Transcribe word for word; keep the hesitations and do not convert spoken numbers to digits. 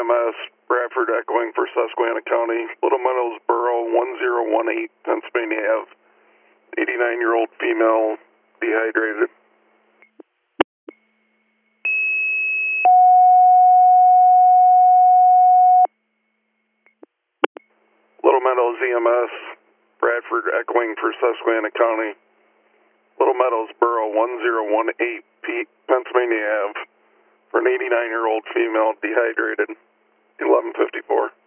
M S, Bradford echoing for Susquehanna County, Little Meadows Borough, one zero one eight, Pennsylvania Ave, eighty-nine-year-old female, dehydrated. Little Meadows E M S, Bradford echoing for Susquehanna County, Little Meadows Borough, one zero one eight, Pennsylvania Ave, for an eighty-nine-year-old female, dehydrated, eleven fifty-four.